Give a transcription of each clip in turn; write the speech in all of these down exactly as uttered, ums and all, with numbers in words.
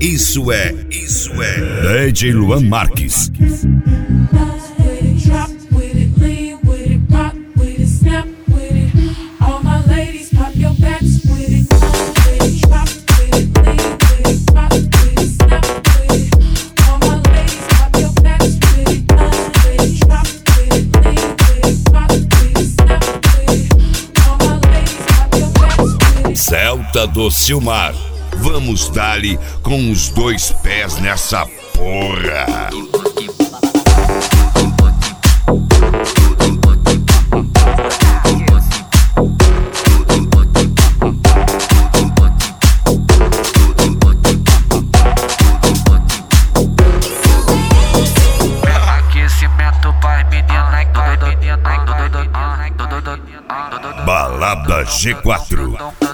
Isso é, isso é D J Luan Marques. Celta do Silmar, vamos dar-lhe com os dois pés nessa porra. Aquecimento para menina, Balada G quatro.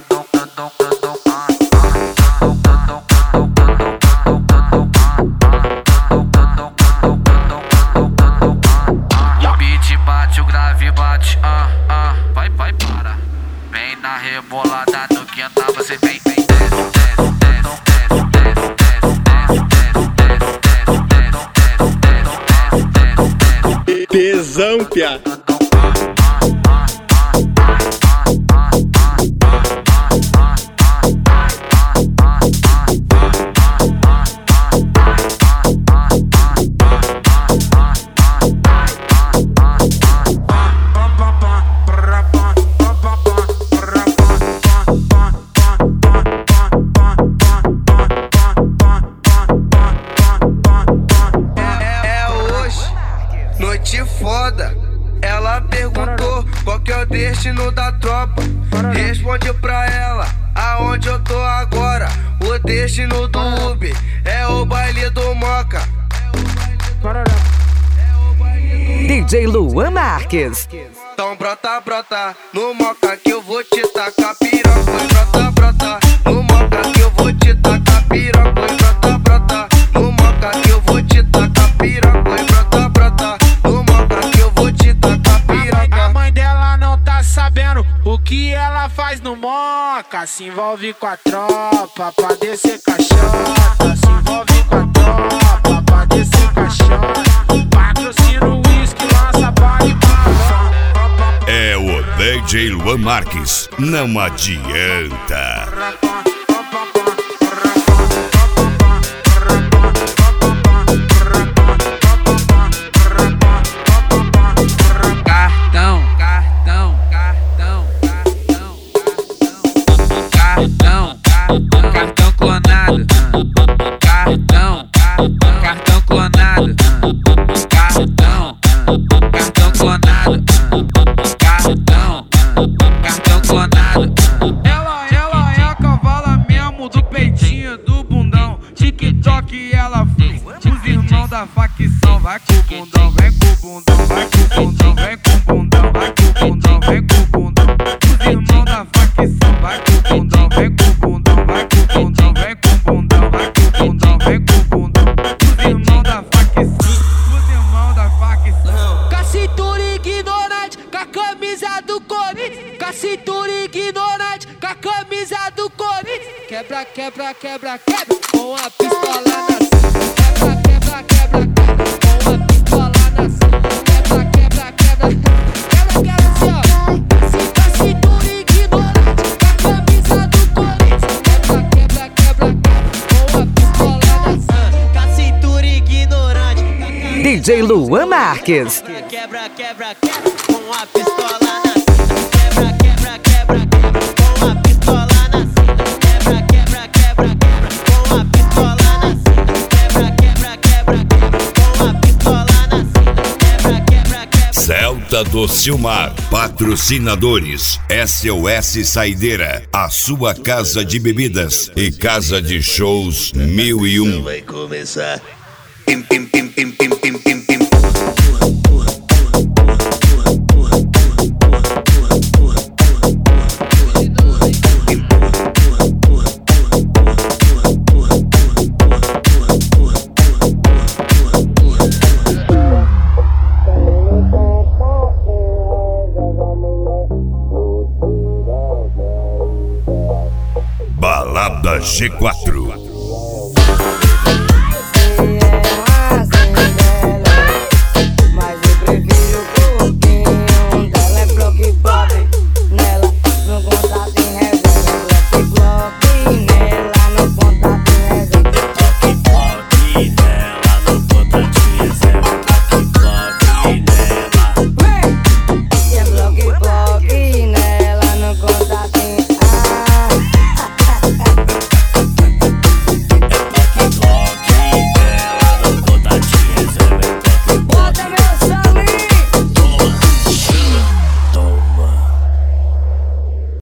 Bate, ah, ah, vai, vai, para. Vem na rebolada no quintal, você vem, vem, desce, desce, desce, desce, desce, desce, desce, desce, desce, desce, desce, desce, Tesão, piá. Noite foda, ela perguntou qual que é o destino da tropa. Responde pra ela aonde eu tô agora. O destino do Uber é o baile do Moca. D J Luan Marques. Então brota, brota no Moca que eu vou te tacar piroca. Brota, brota no Moca que eu vou te tacar piroca. Brota, brota no Moca que eu vou te tacar piroca. Brota, brota no Moca que eu vou te tacar piroca. A mãe dela não tá sabendo o que ela faz no Moca. Se envolve com a tropa pra descer caixota. Se envolve com a tropa pra descer caixota. Patrocina o uísque, lança baile pra... É o D J Luan Marques, não adianta. Cartão, cartão, cartão, cartão, cartão, cartão, cartão clonado, cartão, cartão clonado, cartão, cartão clonado, cartão, cartão clonado. Ela, ela é a cavala mesmo do peitinho do bundão. TikTok ela fez. Os irmãos da facção vai com o bundão, vem com o bundão, vai com o bundão, vem com o bundão, vai com o bundão, vem com o bundão. Os irmãos da facção vai com o bundão, vem com o bundão, vai com o bundão, vem com o bundão, vai com o bundão, vem com o bundão. Os irmãos da facção, os irmãos da facção. Com a cintura ignorante, com a camisa do Corinthians. Com a cintura ignorante, com a camisa do Corinthians. Quebra, quebra, quebra, quebra, com a pistola na cinta. Quebra, quebra, quebra, quebra, com a pistola na cinta. Quebra, quebra, quebra, quebra, quebra, assim, ó. Com a cintura ignorante, com a camisa do Corinthians. Quebra, quebra, quebra, quebra, com a pistola na cinta. Com a cintura ignorante. D J Luan Marques. Quebra, quebra, quebra, com a pistola na cinta. Quebra, quebra, quebra, quebra, com a pistola na cinta. Quebra, quebra, quebra, quebra, com a pistola na cinta. Quebra, quebra, quebra, quebra, com a pistola na cinta. Quebra, quebra, quebra. Celta do Silmar, patrocinadores S O S Saideira, a sua casa de bebidas e casa de shows mil e um. Vai começar. Pim, pim, pim, pim, pim, pim, pim, pim. Balada G quatro.